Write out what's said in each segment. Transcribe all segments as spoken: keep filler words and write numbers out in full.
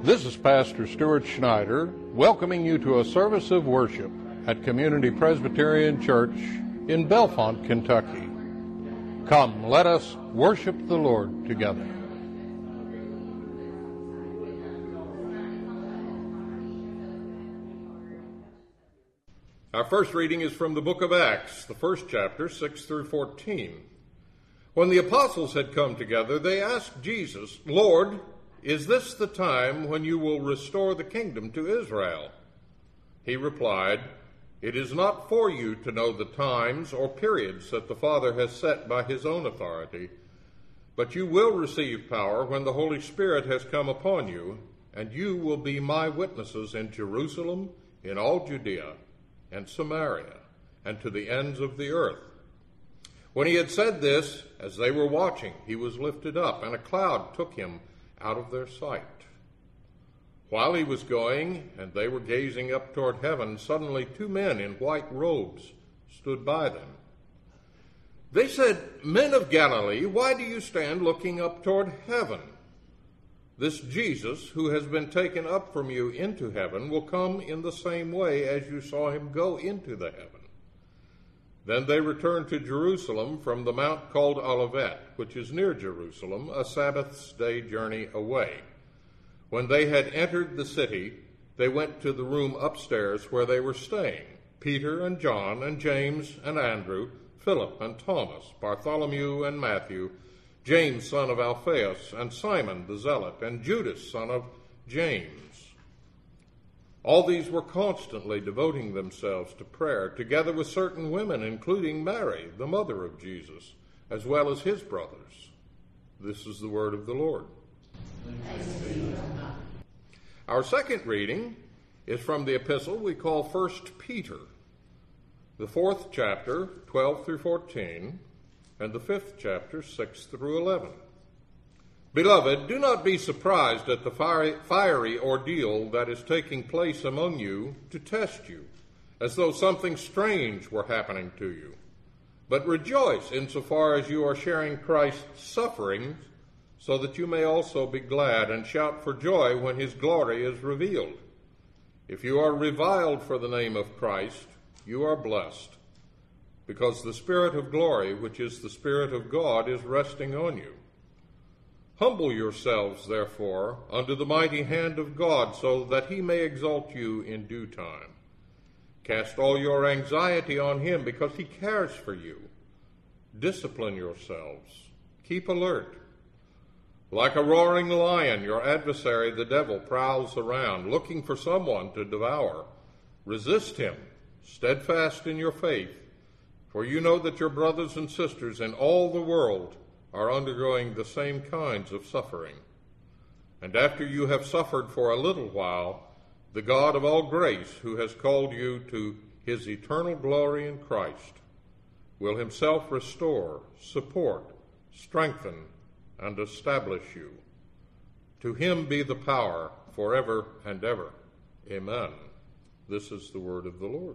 This is Pastor Stuart Schneider, welcoming you to a service of worship at Community Presbyterian Church in Bellefonte, Kentucky. Come, let us worship the Lord together. Our first reading is from the book of Acts, the first chapter, six through fourteen. When the apostles had come together, they asked Jesus, "Lord, is this the time when you will restore the kingdom to Israel?" He replied, "It is not for you to know the times or periods that the Father has set by his own authority, but you will receive power when the Holy Spirit has come upon you, and you will be my witnesses in Jerusalem, in all Judea, and Samaria, and to the ends of the earth." When he had said this, as they were watching, he was lifted up, and a cloud took him out of their sight. While he was going, and they were gazing up toward heaven, suddenly two men in white robes stood by them. They said, "Men of Galilee, why do you stand looking up toward heaven? This Jesus, who has been taken up from you into heaven, will come in the same way as you saw him go into the heaven." Then they returned to Jerusalem from the mount called Olivet, which is near Jerusalem, a Sabbath's day journey away. When they had entered the city, they went to the room upstairs where they were staying, Peter and John and James and Andrew, Philip and Thomas, Bartholomew and Matthew, James son of Alphaeus, and Simon the Zealot, and Judas son of James. All these were constantly devoting themselves to prayer, together with certain women, including Mary, the mother of Jesus, as well as his brothers. This is the word of the Lord. Our second reading is from the epistle we call First Peter, the fourth chapter, twelve through fourteen, and the fifth chapter, six through eleven. "Beloved, do not be surprised at the fiery ordeal that is taking place among you to test you, as though something strange were happening to you. But rejoice insofar as you are sharing Christ's sufferings, so that you may also be glad and shout for joy when his glory is revealed. If you are reviled for the name of Christ, you are blessed, because the Spirit of glory, which is the Spirit of God, is resting on you. Humble yourselves, therefore, under the mighty hand of God, so that he may exalt you in due time. Cast all your anxiety on him, because he cares for you. Discipline yourselves. Keep alert. Like a roaring lion, your adversary, the devil, prowls around, looking for someone to devour. Resist him, steadfast in your faith, for you know that your brothers and sisters in all the world are undergoing the same kinds of suffering. And after you have suffered for a little while, the God of all grace, who has called you to his eternal glory in Christ, will himself restore, support, strengthen, and establish you. To him be the power forever and ever. Amen." This is the word of the Lord.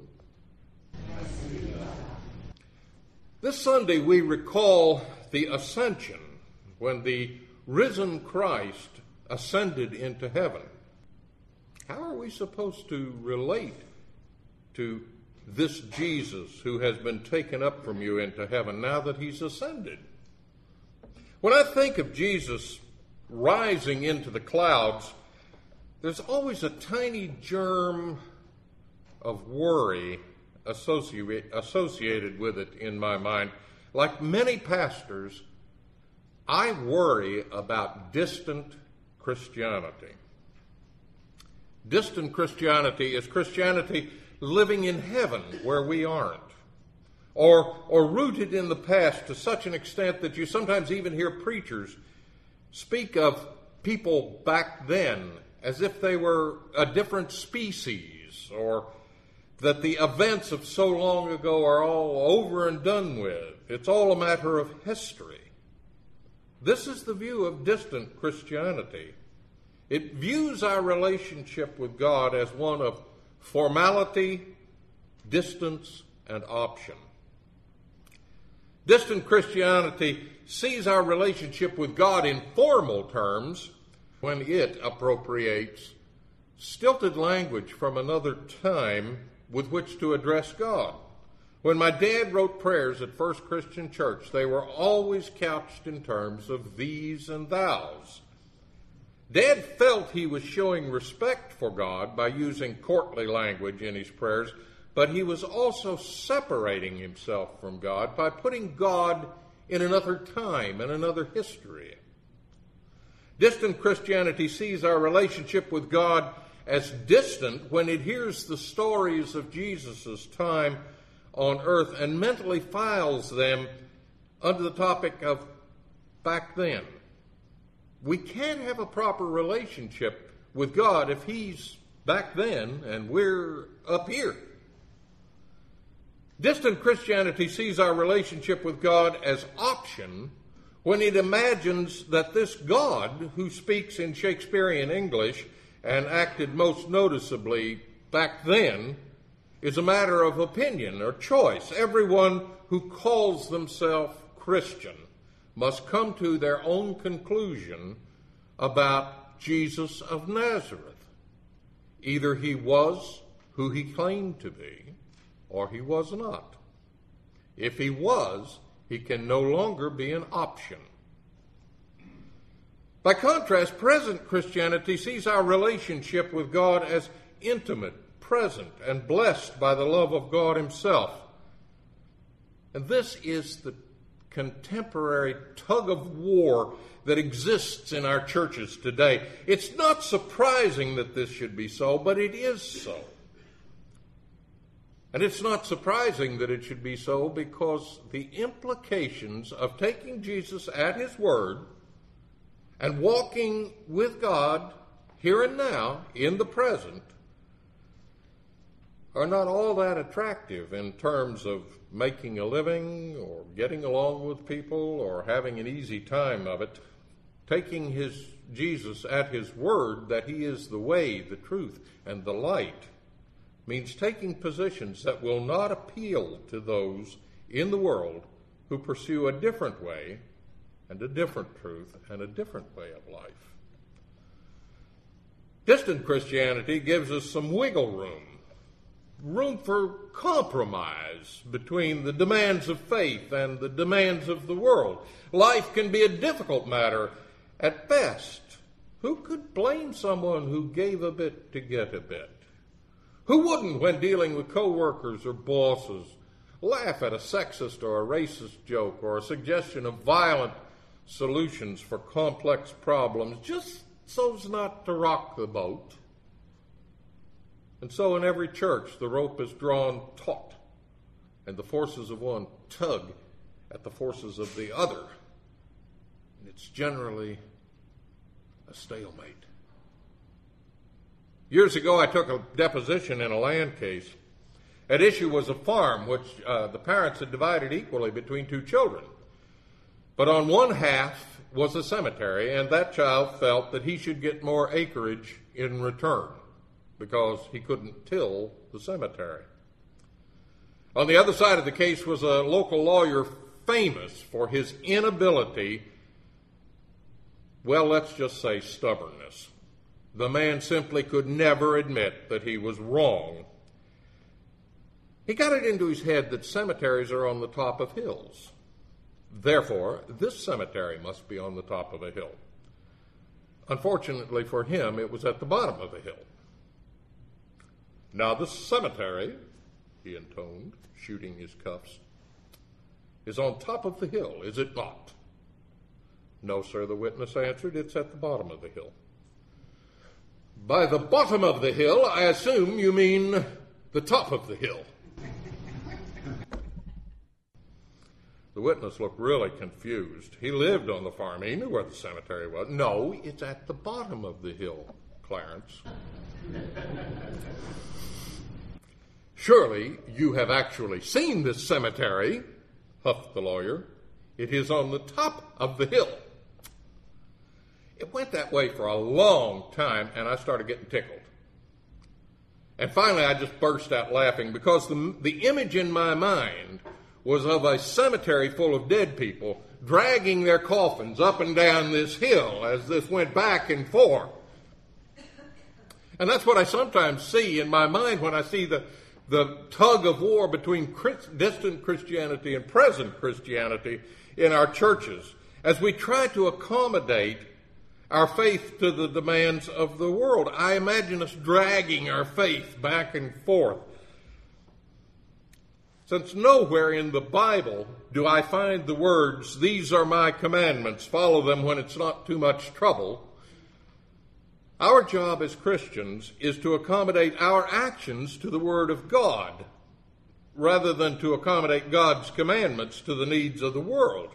This Sunday we recall the ascension, when the risen Christ ascended into heaven. How are we supposed to relate to this Jesus who has been taken up from you into heaven now that he's ascended? When I think of Jesus rising into the clouds, there's always a tiny germ of worry associated associated with it in my mind. Like many pastors, I worry about distant Christianity. Distant Christianity is Christianity living in heaven where we aren't, or, or rooted in the past to such an extent that you sometimes even hear preachers speak of people back then as if they were a different species, or that the events of so long ago are all over and done with. It's all a matter of history. This is the view of distant Christianity. It views our relationship with God as one of formality, distance, and option. Distant Christianity sees our relationship with God in formal terms, when it appropriates stilted language from another time with which to address God. When my dad wrote prayers at First Christian Church, they were always couched in terms of these and thous. Dad felt he was showing respect for God by using courtly language in his prayers, but he was also separating himself from God by putting God in another time and another history. Distant Christianity sees our relationship with God as distant when it hears the stories of Jesus' time on earth and mentally files them under the topic of back then. We can't have a proper relationship with God if he's back then and we're up here. Distant Christianity sees our relationship with God as option when it imagines that this God who speaks in Shakespearean English and acted most noticeably back then is a matter of opinion or choice. Everyone who calls themselves Christian must come to their own conclusion about Jesus of Nazareth. Either he was who he claimed to be, or he was not. If he was, he can no longer be an option. By contrast, present Christianity sees our relationship with God as intimate, present, and blessed by the love of God himself. And this is the contemporary tug of war that exists in our churches today. It's not surprising that this should be so, but it is so. And it's not surprising that it should be so because the implications of taking Jesus at his word and walking with God here and now in the present are not all that attractive in terms of making a living or getting along with people or having an easy time of it. Taking his Jesus at his word that he is the way, the truth, and the light means taking positions that will not appeal to those in the world who pursue a different way and a different truth and a different way of life. Distant Christianity gives us some wiggle room, room for compromise between the demands of faith and the demands of the world. Life can be a difficult matter at best. Who could blame someone who gave a bit to get a bit? Who wouldn't, when dealing with co-workers or bosses, laugh at a sexist or a racist joke or a suggestion of violent solutions for complex problems just so as not to rock the boat? And so in every church, the rope is drawn taut, and the forces of one tug at the forces of the other. And it's generally a stalemate. Years ago, I took a deposition in a land case. At issue was a farm which uh, the parents had divided equally between two children. But on one half was a cemetery, and that child felt that he should get more acreage in return because he couldn't till the cemetery. On the other side of the case was a local lawyer famous for his inability, well, let's just say stubbornness. The man simply could never admit that he was wrong. He got it into his head that cemeteries are on the top of hills. Therefore, this cemetery must be on the top of a hill. Unfortunately for him, it was at the bottom of the hill. Now, the cemetery, he intoned, shooting his cuffs, is on top of the hill, is it not? No, sir, the witness answered, it's at the bottom of the hill. By the bottom of the hill, I assume you mean the top of the hill. The witness looked really confused. He lived on the farm. He knew where the cemetery was. No, it's at the bottom of the hill, Clarence. Surely you have actually seen this cemetery, huffed the lawyer. It is on the top of the hill. It went that way for a long time, and I started getting tickled. And finally, I just burst out laughing because the, the image in my mind was of a cemetery full of dead people dragging their coffins up and down this hill as this went back and forth. And that's what I sometimes see in my mind when I see the, the tug of war between Christ, distant Christianity and present Christianity in our churches, as we try to accommodate our faith to the demands of the world. I imagine us dragging our faith back and forth. Since nowhere in the Bible do I find the words, "These are my commandments, follow them when it's not too much trouble," our job as Christians is to accommodate our actions to the Word of God, rather than to accommodate God's commandments to the needs of the world.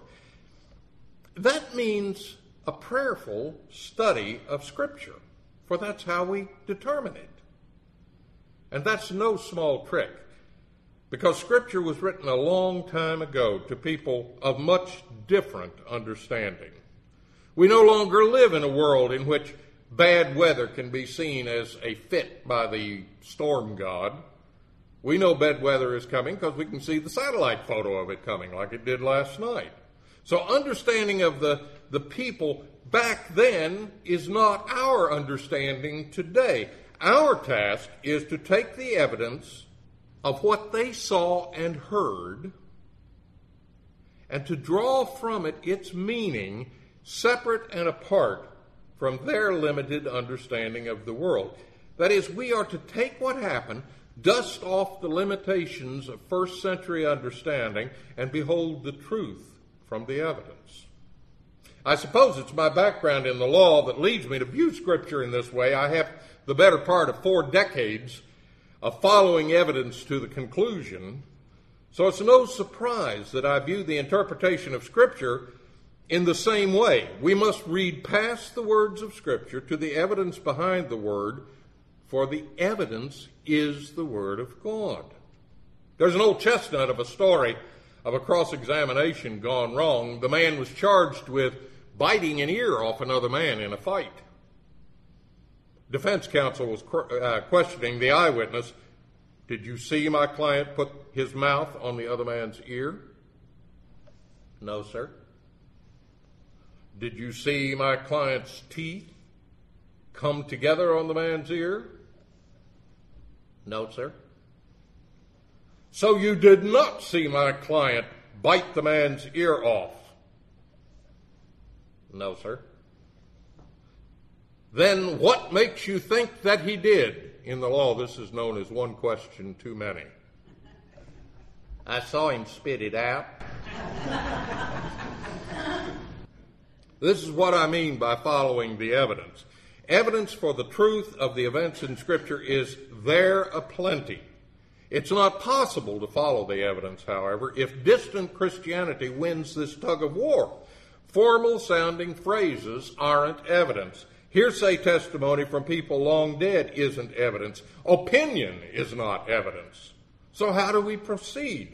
That means a prayerful study of Scripture, for that's how we determine it. And that's no small trick, because Scripture was written a long time ago to people of much different understanding. We no longer live in a world in which bad weather can be seen as a fit by the storm god. We know bad weather is coming because we can see the satellite photo of it coming like it did last night. So understanding of the, the people back then is not our understanding today. Our task is to take the evidence of what they saw and heard and to draw from it its meaning separate and apart from their limited understanding of the world. That is, we are to take what happened, dust off the limitations of first century understanding, and behold the truth from the evidence. I suppose it's my background in the law that leads me to view Scripture in this way. I have the better part of four decades of following evidence to the conclusion, so it's no surprise that I view the interpretation of Scripture in the same way. We must read past the words of Scripture to the evidence behind the Word, for the evidence is the Word of God. There's an old chestnut of a story of a cross-examination gone wrong. The man was charged with biting an ear off another man in a fight. Defense counsel was uh, questioning the eyewitness. "Did you see my client put his mouth on the other man's ear?" "No, sir." "Did you see my client's teeth come together on the man's ear?" "No, sir." "So you did not see my client bite the man's ear off?" "No, sir." "Then what makes you think that he did?" In the law, this is known as one question too many. "I saw him spit it out." This is what I mean by following the evidence. Evidence for the truth of the events in Scripture is there aplenty. It's not possible to follow the evidence, however, if distant Christianity wins this tug of war. Formal-sounding phrases aren't evidence. Hearsay testimony from people long dead isn't evidence. Opinion is not evidence. So how do we proceed?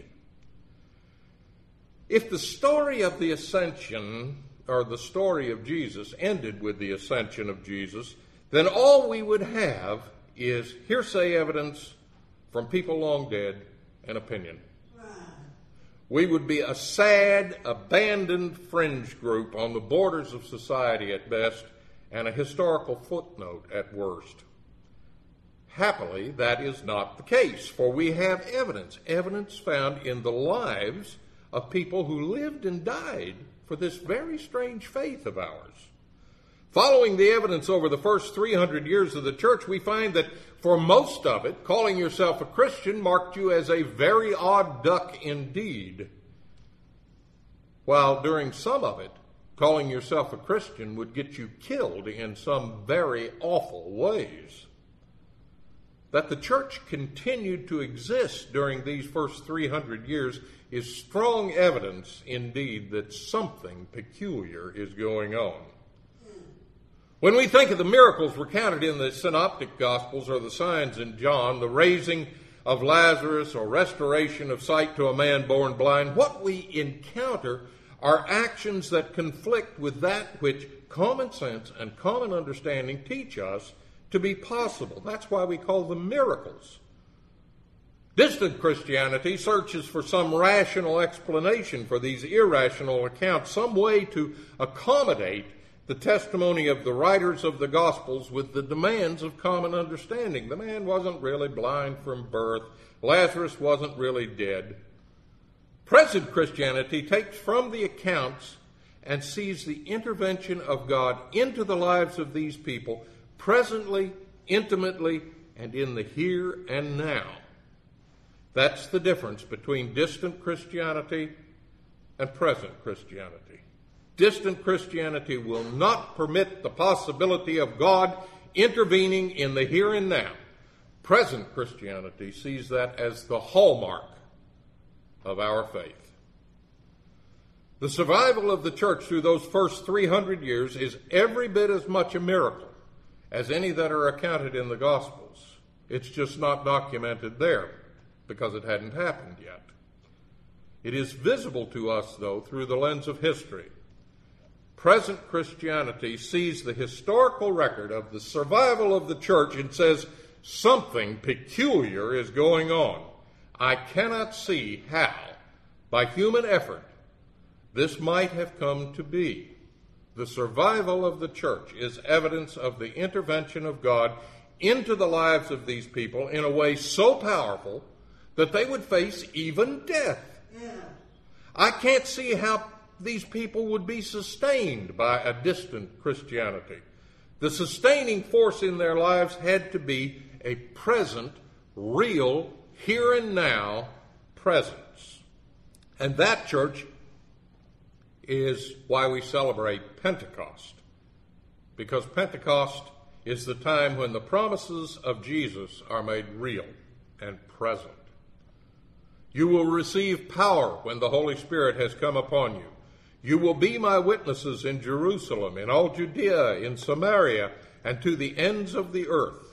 If the story of the ascension, or the story of Jesus, ended with the ascension of Jesus, then all we would have is hearsay evidence from people long dead and opinion. We would be a sad, abandoned fringe group on the borders of society at best, and a historical footnote at worst. Happily, that is not the case, for we have evidence, evidence found in the lives of people who lived and died for this very strange faith of ours. Following the evidence over the first three hundred years of the church, we find that for most of it, calling yourself a Christian marked you as a very odd duck indeed, while during some of it, calling yourself a Christian would get you killed in some very awful ways. That the church continued to exist during these first three hundred years is strong evidence indeed that something peculiar is going on. When we think of the miracles recounted in the Synoptic Gospels or the signs in John, the raising of Lazarus or restoration of sight to a man born blind, what we encounter are actions that conflict with that which common sense and common understanding teach us to be possible. That's why we call them miracles. Distant Christianity searches for some rational explanation for these irrational accounts, some way to accommodate the testimony of the writers of the Gospels with the demands of common understanding. The man wasn't really blind from birth. Lazarus wasn't really dead. Present Christianity takes from the accounts and sees the intervention of God into the lives of these people presently, intimately, and in the here and now. That's the difference between distant Christianity and present Christianity. Distant Christianity will not permit the possibility of God intervening in the here and now. Present Christianity sees that as the hallmark of our faith. The survival of the church through those first three hundred years is every bit as much a miracle as any that are accounted in the Gospels. It's just not documented there because it hadn't happened yet. It is visible to us, though, through the lens of history. Present Christianity sees the historical record of the survival of the church and says something peculiar is going on. I cannot see how, by human effort, this might have come to be. The survival of the church is evidence of the intervention of God into the lives of these people in a way so powerful that they would face even death. Yeah. I can't see how these people would be sustained by a distant Christianity. The sustaining force in their lives had to be a present, real, here and now presence. And that, church, is why we celebrate Pentecost. Because Pentecost is the time when the promises of Jesus are made real and present. You will receive power when the Holy Spirit has come upon you. You will be my witnesses in Jerusalem, in all Judea, in Samaria, and to the ends of the earth.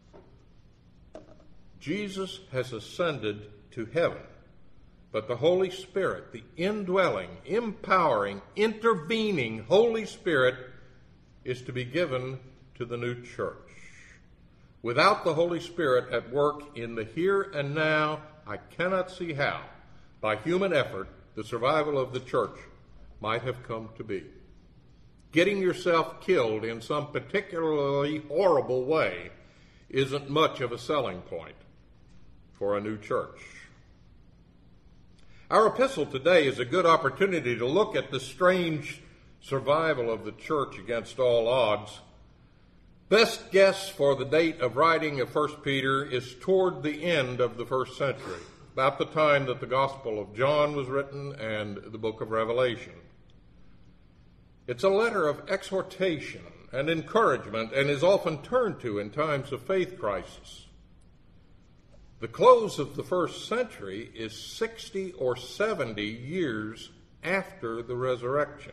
Jesus has ascended to heaven, but the Holy Spirit, the indwelling, empowering, intervening Holy Spirit, is to be given to the new church. Without the Holy Spirit at work in the here and now, I cannot see how, by human effort, the survival of the church might have come to be. Getting yourself killed in some particularly horrible way isn't much of a selling point for a new church. Our epistle today is a good opportunity to look at the strange survival of the church against all odds. Best guess for the date of writing of First Peter is toward the end of the first century, about the time that the Gospel of John was written and the book of Revelation. It's a letter of exhortation and encouragement and is often turned to in times of faith crisis. The close of the first century is sixty or seventy years after the resurrection.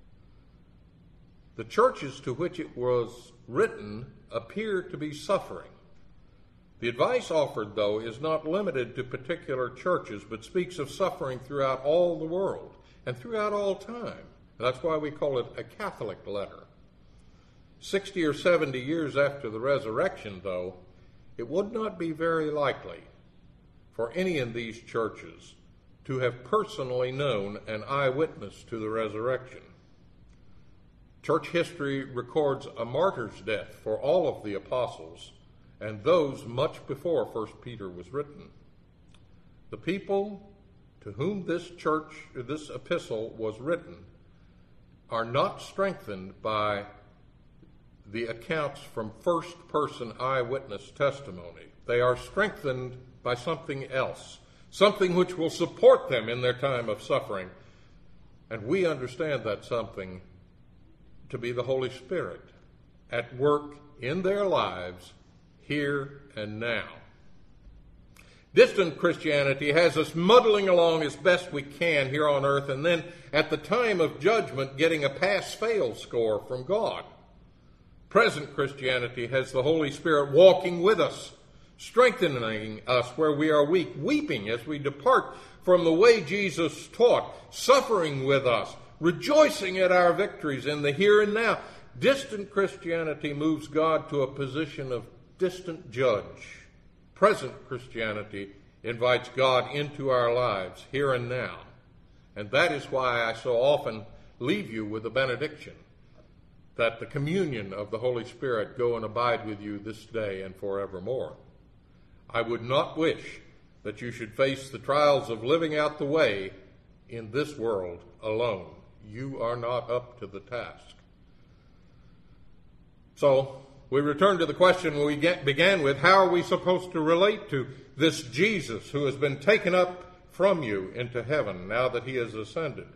The churches to which it was written appear to be suffering. The advice offered, though, is not limited to particular churches, but speaks of suffering throughout all the world and throughout all time. That's why we call it a Catholic letter. Sixty or seventy years after the resurrection, though, it would not be very likely for any in these churches to have personally known an eyewitness to the resurrection. Church history records a martyr's death for all of the apostles, and those much before First Peter was written. The people to whom this church, this epistle was written, are not strengthened by the accounts from first-person eyewitness testimony. They are strengthened by something else, something which will support them in their time of suffering. And we understand that something to be the Holy Spirit at work in their lives here and now. Distant Christianity has us muddling along as best we can here on earth, and then at the time of judgment getting a pass-fail score from God. Present Christianity has the Holy Spirit walking with us, strengthening us where we are weak, weeping as we depart from the way Jesus taught, suffering with us, rejoicing at our victories in the here and now. Distant Christianity moves God to a position of distant judge. Present Christianity invites God into our lives here and now. And that is why I so often leave you with a benediction, that the communion of the Holy Spirit go and abide with you this day and forevermore. I would not wish that you should face the trials of living out the way in this world alone. You are not up to the task. So, we return to the question we get, began with: how are we supposed to relate to this Jesus who has been taken up from you into heaven now that he has ascended?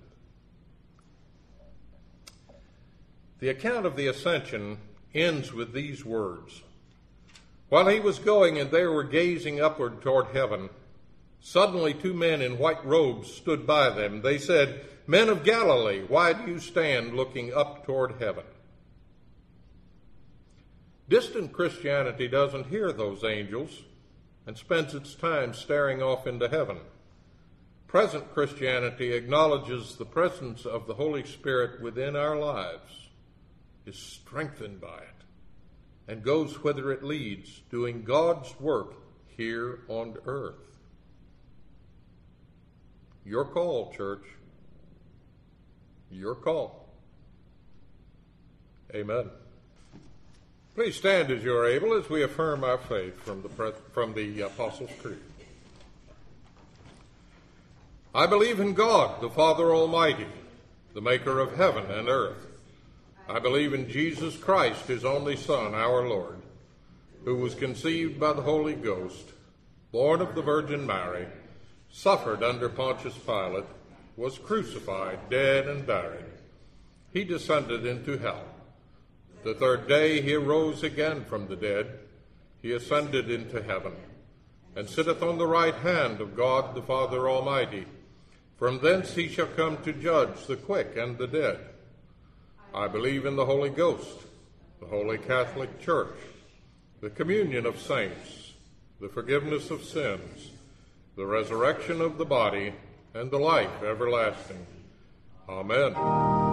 The account of the ascension ends with these words: while he was going and they were gazing upward toward heaven, suddenly two men in white robes stood by them. They said, "Men of Galilee, why do you stand looking up toward heaven?" Distant Christianity doesn't hear those angels and spends its time staring off into heaven. Present Christianity acknowledges the presence of the Holy Spirit within our lives, is strengthened by it, and goes whither it leads, doing God's work here on earth. Your call, church. Your call. Amen. Please stand as you are able as we affirm our faith from the, from the Apostles' Creed. I believe in God, the Father Almighty, the maker of heaven and earth. I believe in Jesus Christ, his only Son, our Lord, who was conceived by the Holy Ghost, born of the Virgin Mary, suffered under Pontius Pilate, was crucified, dead, and buried. He descended into hell. The third day he arose again from the dead. He ascended into heaven, and sitteth on the right hand of God the Father Almighty. From thence he shall come to judge the quick and the dead. I believe in the Holy Ghost, the Holy Catholic Church, the communion of saints, the forgiveness of sins, the resurrection of the body, and the life everlasting. Amen.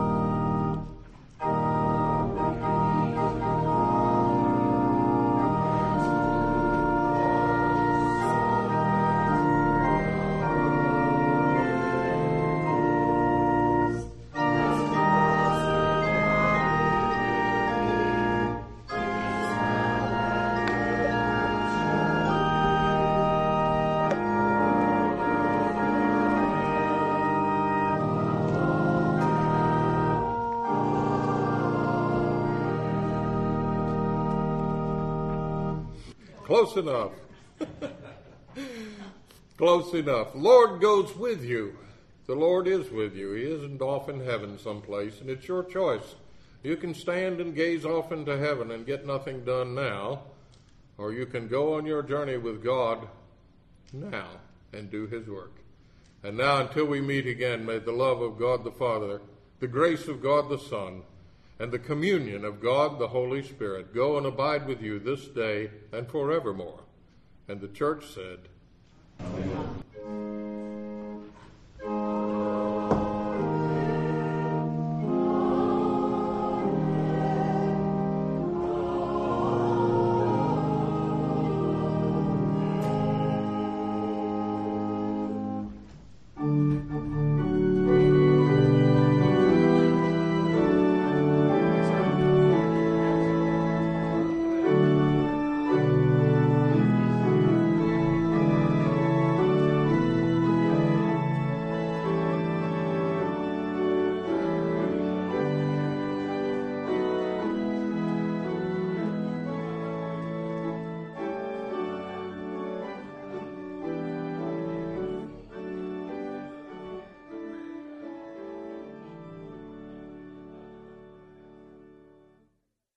Close enough. Close enough. Lord goes with you. The Lord is with you. He isn't off in heaven someplace, and it's your choice. You can stand and gaze off into heaven and get nothing done now, or you can go on your journey with God now and do his work. And now, until we meet again, may the love of God the Father, the grace of God the Son, and the communion of God the Holy Spirit go and abide with you this day and forevermore. And the church said, Amen.